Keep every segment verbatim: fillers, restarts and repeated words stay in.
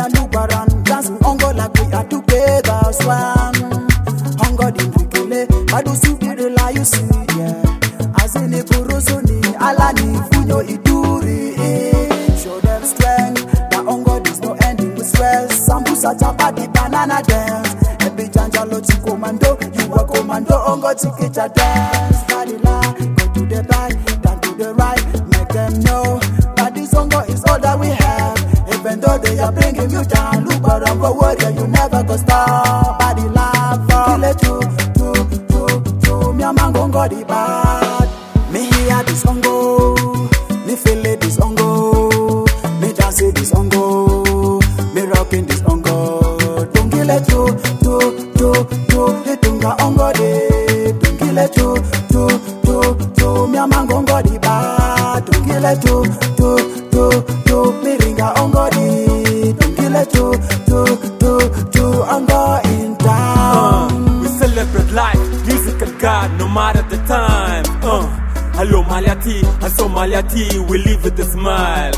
look around, dance ongo like we are together, swan. Ongo di ndikele, badu subiri la you see, yeah. Azini kuruzuni, alani funyo iduri, eh. Show them strength, that ongo there's no ending with stress. Sambusa chapati banana dance, every janja loti commando, you are commando, ongo chikicha dance. Kadila, go to the back, down to the right, make them know that this ongo is all that we have. Even though they are bringing you down, look around for warrior, you never go stop. Body laugh, kill it too, too, too, too. Me a man gon' go the bad. Me hear this ongo, me feel it this ongo, me dance this ongo, me rocking this ongo. Don't kill it too, too, too, too. The tunga ongo de, don't kill it too, too, too, too. Me a man gon' go the bad. Don't kill it too, too, too, too. Me ringa ongo di, don't kill it too, too, too, too. Ongo in town. Uh, we celebrate life, music and God, no matter the time. Uh. Hello Maliati, and so Maliati, we live with a smile.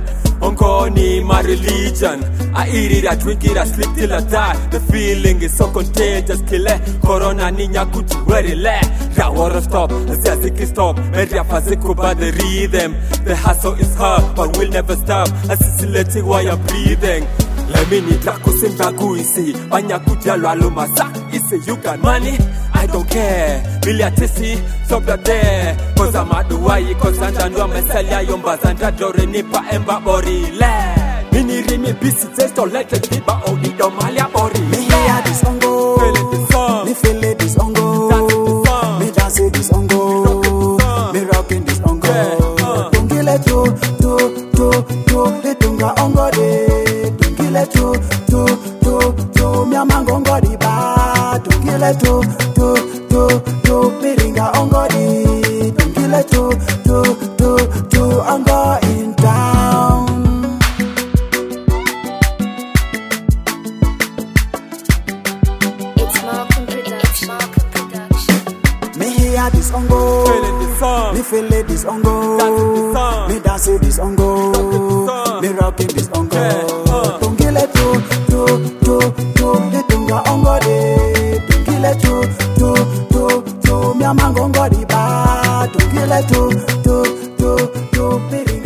Ongo ni my religion. I eat it, I drink it, I sleep till I die. The feeling is so contagious, kill it. Corona niña kuti where it lay. Rawara stop, Asiatic stop. Meria faziko by the rhythm. The hustle is hard, but we'll never stop. Assimilating while you're breathing. Let me need to go sing bagu isi. Banya kutia lalo masa. Isi you got money? I don't care. Biliatisi, stop that there. Cause I'm at the way, cause I'm done with Mesalia, Yomba, Zanda, Dore, Nipa, Emba, Bori, Land. Mini Rimi, Bisi, Test, or let it be, but only Domalia, Bori. Me hear this ongo, feel it this song. Me feel it this ongo, me dance this ongo, me rocking this ongo. Yeah, uh. Don't kill it too, too, too, too. The tunga ongo de, don't kill it too, too, too, too. Me a man gongo di ba, don't kill it too, too, too, too. Me ringa ongo di, don't kill it too, too, too, too. Ongo in town. It's Malcolm Production. Malcolm Production. Me hear this ongo, Feeling the song. me feel it this ongo, Dance the song. me dance this ongo, the song. me rocking this ongo. Yeah, uh. Don't kill it too, too, too, too. The tunga ongo de, don't kill it too, too, too, too. Me a man gongo di ba, don't kill it too, too, too, too. Me